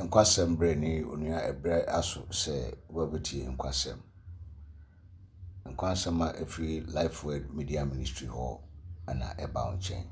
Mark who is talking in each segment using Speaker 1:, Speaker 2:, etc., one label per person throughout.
Speaker 1: Nkwasem bre ni onua ebre aso se wabeti nkwasem. Nkwasem a free Lifeword Media Ministry ho ana eba onchen.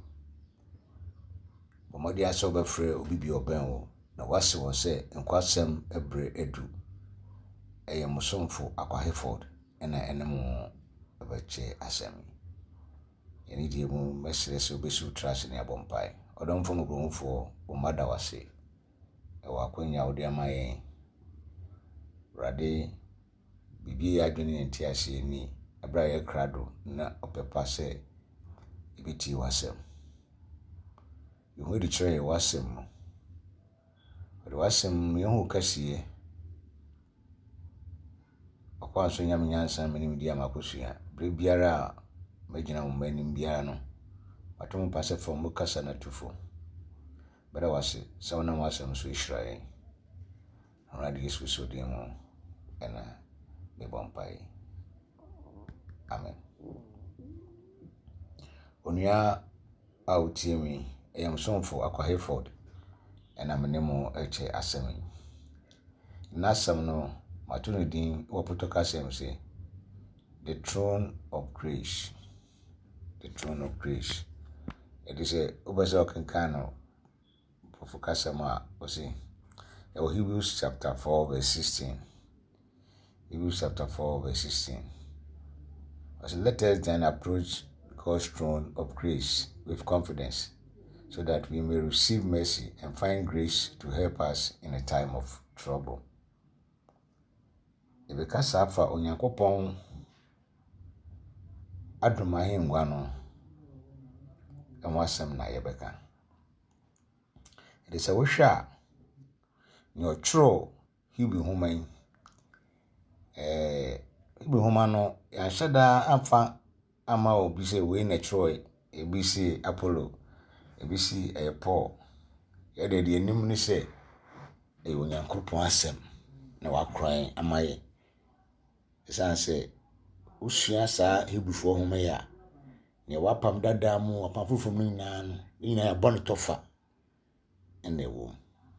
Speaker 1: Bomodi aso be free obi bi oben wo na wase wo se nkwasem ebre edu. Eye musomfo Akwa Hayford ena enemo abache asem. Yeni die mu mesre se obesu trash ne abompai. Odomfo no gromfo o mada wase. Ewa kwenya odi amaye rade bibi ya adwene nti ase ni abra ye krado na opepa se ibiti wasem yohudi chere wasem no odi wasem yohu kasiye akwa so nyam nyansa meni medi amakosua bre biara magina mo mani biara no atom pase fom mo kasa na tufo bada wase so na wasem so Israel rade Yesu so di mo ena me bompai. Amen. Onua autimi eyamsomfo Akwa Hayford ena menemo eche asemi. Nasam no matuno din wopotoka sem se the throne of grace. The throne of grace. It is a obasa kankano profokasama osi. Hebrews chapter 4 verse 16. Hebrews chapter 4 verse 16. As let us then approach God's throne of grace with confidence, so that we may receive mercy and find grace to help us in a time of trouble. Ebeka safa onyankopon adumahe ngwa no enwasem na yebeka. It is a wisha nyo tro Hebrew human Hebrew human no ya shada amfa ama obi se we na Troy ebi si Apollo ebi si Paul ya de enim ni se onyankopon asem na wakran amaye esan se usua sa Hebrewfo homa ya ne wapam dada mu wapam fufum nyina ya bon tofa ene wo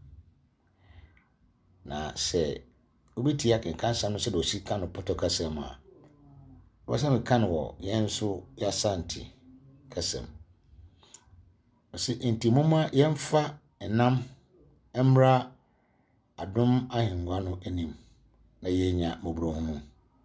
Speaker 1: na se obiti ya kenkansa no se do sika no potoka sema wasem kan wo yenso ya santi kasem asi intimoma yemfa enam emra adom ahengwa no enim na yenya mobrohunu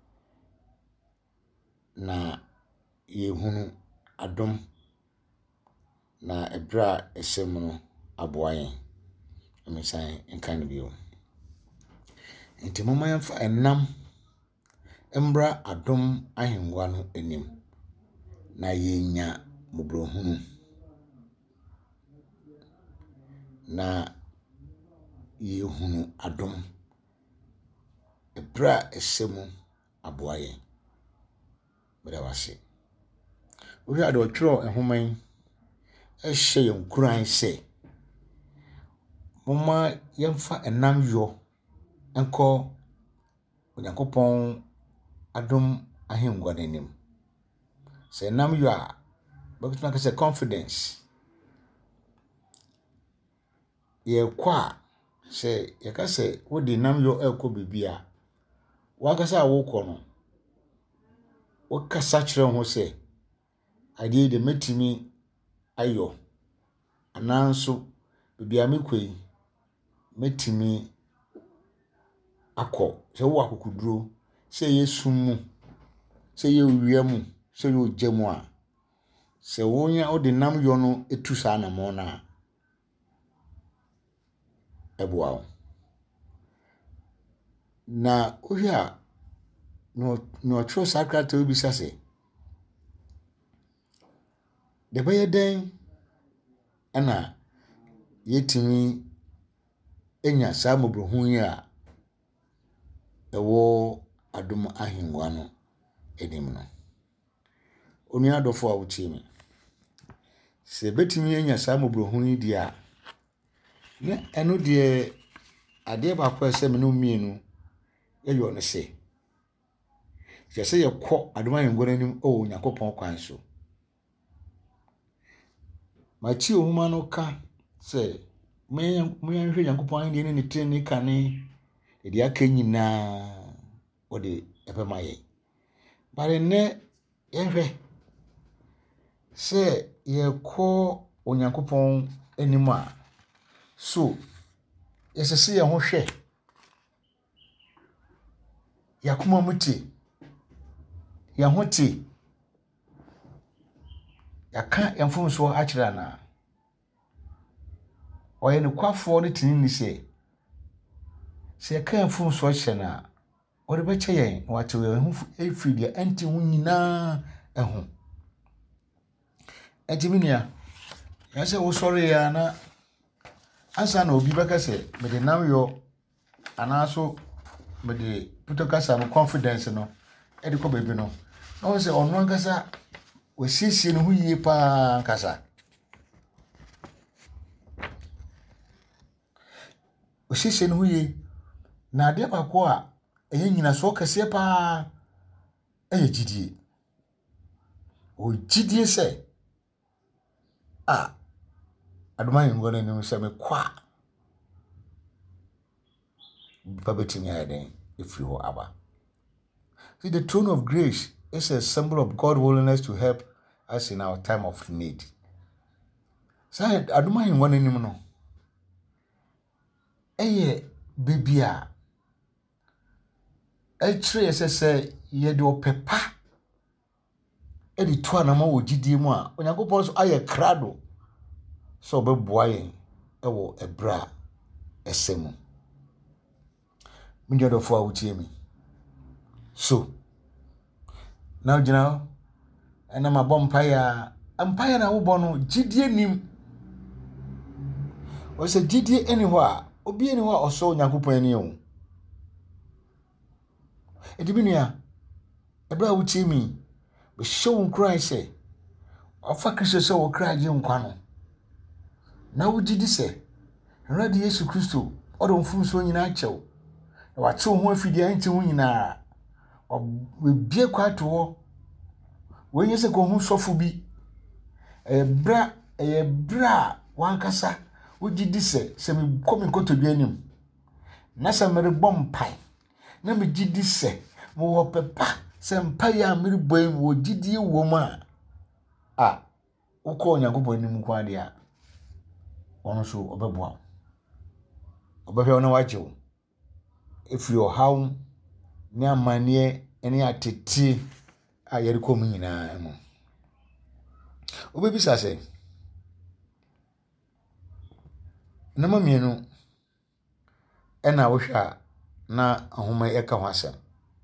Speaker 1: na yehunu adom na ebra esem no aboaye emisan enkan bio intimoma yemfa enam emra adom ahengwa no enim na yenya mobrohunu na yehunu adom ebra esemu aboaye bada wase ohi ade otro ehoman ehye yenkuran se moma yemfa enam yo enko onyankopon adom ahengwa nenim se enam yo a bakutuna ka se confidence ye kwa se yaka se wodi nam yo ekọ bibia wakasa awokọ no wakasa kire ho se ade de metimi ayo ananso bibia mekoi metimi akọ se wo akokuduro se yesum mu se ye owia mu se ye ojamu a se wonya odi nam yo no etusa na mo na ebuawo na ohia no tro sakrata obi sase de bayeden ana yetimi enya sa mobrohun ya ewo adom ahengwa no enim no onu adofo a wotimi se betimi enya sa mobrohun yi dia ne eno de ade ba kwa se me no mienu eyo ne se yese yekọ adom ahengwa nim o nyakopon kwan so machi ohuma no ka se me nhwe Nyankopɔn ade ne tire ne kane edi aka nyina ode ebema ye bare ne yehwe se ye ko Onyankopɔn anim a so yesese ye ho hwe yakoma muti ya hoti yaka yamfumso akira na oye ne kwafo ne tinini se yaka yamfumso hye na ore beche yen wato ye hu efiri anti hu nyina ehu ejiminia ya se wo sori ya na ansa na obi beka se me de nam yo anaso me de putokasa mo confidence no e de ko bebe no no se onu ankasa we sisi no hu yie pa ankasa we sisi no hu yie na de ba ko a eye nyina so kase pa eye gidie o gidie se aduma yingo na nim se me kwa babetimi ayden if you aba. See, the throne of grace is a symbol of God's willingness to help us in our time of need. Say aduma yingo na nim no eye bibia eltre se ye de opepa edi to anama wo gidie mu a Onyankopɔn so aye krado so beboa yen ewo ebra esemu minjodofo a wutie mi so now jina ena mabompa ya empire na wo bono gidie nim o se gidie eniho a obi eniho a oso Onyankopɔn ani o edibinua ebra wutie mi be show Christ say ofa Kristo se wo kra je nkwa no na wo gidi se Awurade Yesu Kristo odo mfumso nyina achew na wache ho afidi anti ho nyina obie kwato ho wo nyese ko hu sofo bi ebra wankasa wo gidi se me komi kotodua nim na se mere bompai na me gidi se mo wo pepa se mpa ya mere boy wo gidi wo ma wo ko Onyankopɔn nim kwa dia ono so obeboa obehwe na wajew efiri ohaw ni amane eni atete a yeri kom nyina mu obebisa se na mamienu ena wo hwa na ahoma eka ho asem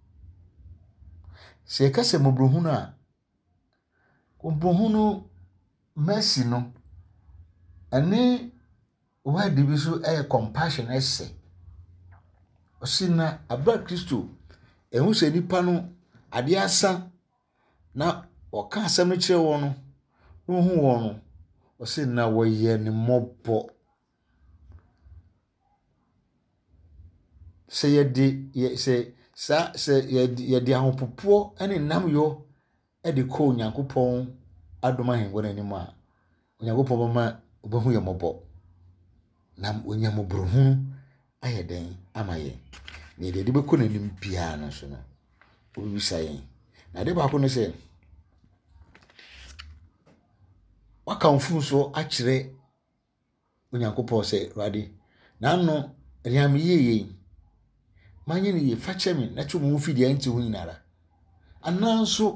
Speaker 1: se kase mobrohunu a obrohunu mercy no ene word bi so compassion ese osina abra Kristo ehu se nipa no ade asa na oka asem no kire wo no hu wo no osina wo ye ne mobo se yedi ahopopo ene nam yo de ko Onyankopɔn adoma hen wona ni ma Onyankopɔn ma obahu ye mobo nam onyamobrohu ayeden amaye na de be ko nanim bia no so no obisa yen na de ba ko no se waka mfumso akire Onyankopɔn se Awurade na no riam yeye manye ni ye fache mi na twom fidi anti hu nyinara ananso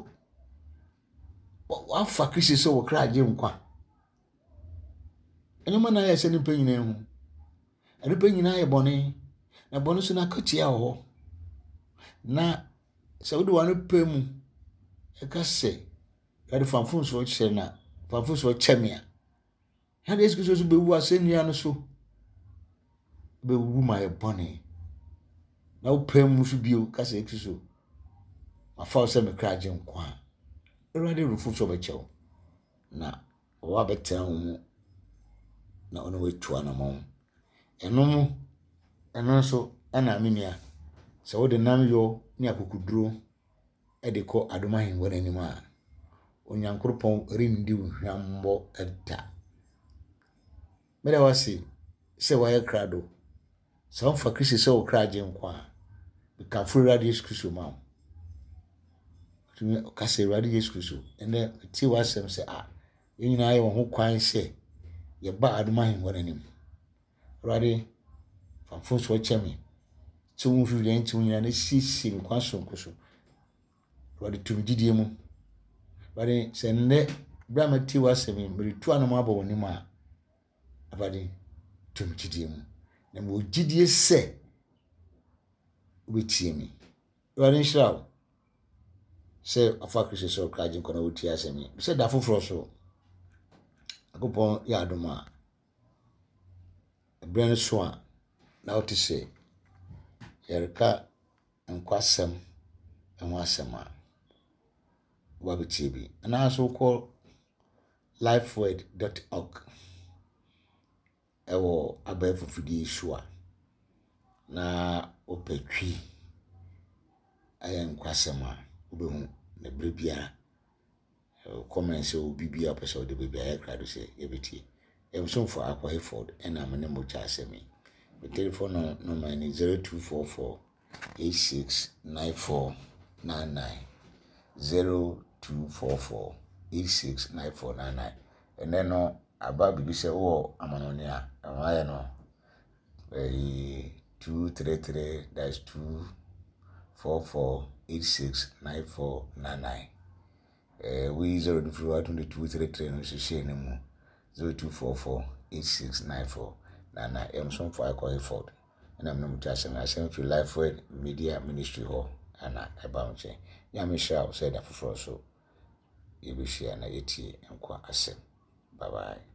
Speaker 1: afa Kristo so wo kra je nkwa enyoma na ya se ni pe nyina hu ene pe nyina ye bone na bone so na katia ho na se wo wanu pe mu e ka se ya de fanfun so che na fanfun so chemia ha de Yesu so be wu asenia no so be wu ma ye bone na wo pe mu so bio ka se Kristo ma fa se me kra je nkwa Awurade rufu so be chew na wa betan mu na ono wetu anamon eno so ana minia se wo de nam yo ni akokuduro e de ko adoma hen wona ni ma Onyankopɔn rindi hwambo eda mede wasi sɛ wɔyɛ krado sɛ ɔmfa Kristo sɛ wo kragye nko a mekamfo Awurade Yesu Kristo ma wo tumi ɔkasa Awurade Yesu Kristo ɛnɛ tie w'asɛm sɛ yɛn nyinaa yɛ wɔn ho kwan sɛ yɛba adom ahengua n'anim Awurade famfo so ɔkyɛ me sɛ wo mfiri yɛn nti wo nyinaa na siesie me kwan sonko so Awurade tumi gyidie mu Awurade sɛ nnɛ bere a matie w'asɛm yi meretu anom abɔ w'anim a Awurade tumi gyidie mu na mo gyidie sɛ wobɛtie me Awurade nhyira wo sɛ afa Kristo sɛ ɔkragye nkɔ na wotie asɛm yi sɛ da foforɔ so akopɔn yɛ adom a ɛberɛ no so a na wote sɛ yɛreka nkwasɛm ɛho asɛm a wabɛtie bi anaasɛ wokɔ lifeword.org ɛwɔ abɛɛfo fidie so a na wopɛ twi ɛyɛ nkwasɛm a wobɛhu na berɛ biara comment sɛ wobibia wopɛ sɛ wode baabi ayɛ krado sɛ yɛbɛtie ɛmsomfo Akwa ɛna me ne mo kyɛ asɛm yi me telephone number ni 0244 869499 0244 869499 ɛnɛ no aba bibi sɛ wowɔ amanɔne a ɛho ayɛ no 233 244 869499 we 022233 no so share no mu 0244 869499 Emsomfo Akwa and I'm not just asɛm fi Lifeword Media Ministry hɔ ana ɛba nkyɛn nyame hyɛ said that for so yɛbɛhyia na yɛtie nkwa asɛm bye bye.